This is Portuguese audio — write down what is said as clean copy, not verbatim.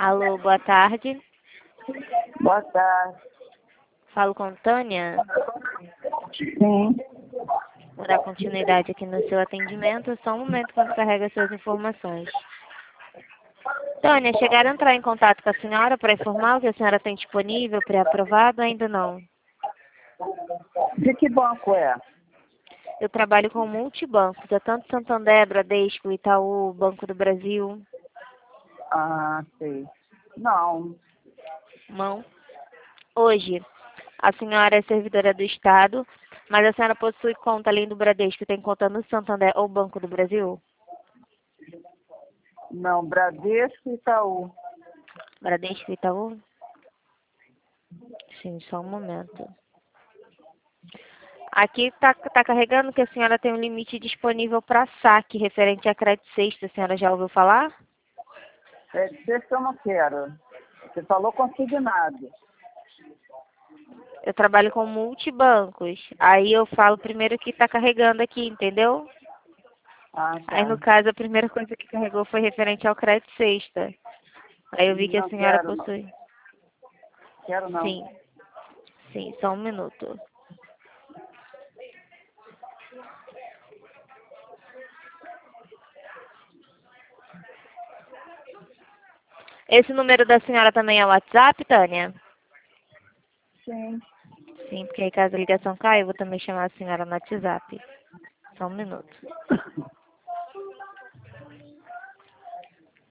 Alô, boa tarde. Boa tarde. Falo com Tânia. Sim. Vou dar continuidade aqui no seu atendimento. Só um momento quando carrega suas informações. Tânia, chegaram a entrar em contato com a senhora para informar o que a senhora tem disponível, pré-aprovado ou ainda não? De que banco é? Eu trabalho com multibancos, é tanto Santander, Bradesco, Itaú, Banco do Brasil. Ah, sei. Não. Não. Hoje, a senhora é servidora do Estado, mas a senhora possui conta além do Bradesco, tem conta no Santander ou Banco do Brasil? Não, Bradesco e Itaú. Bradesco e Itaú? Sim, só um momento. Aqui está carregando que a senhora tem um limite disponível para saque referente a crédito sexta. A senhora já ouviu falar? É de ser que eu não quero. Você falou consignado. Eu trabalho com multibancos. Aí eu falo primeiro que está carregando aqui, entendeu? Ah, Aí, no tá. caso, a primeira coisa que carregou foi referente ao crédito sexta. Aí eu vi que a Não senhora quero, não. possui. Quero não. Sim, sim, só um minuto. Esse número da senhora também é o WhatsApp, Tânia? Sim. Sim, porque aí caso a ligação caia, eu vou também chamar a senhora no WhatsApp. Só um minuto.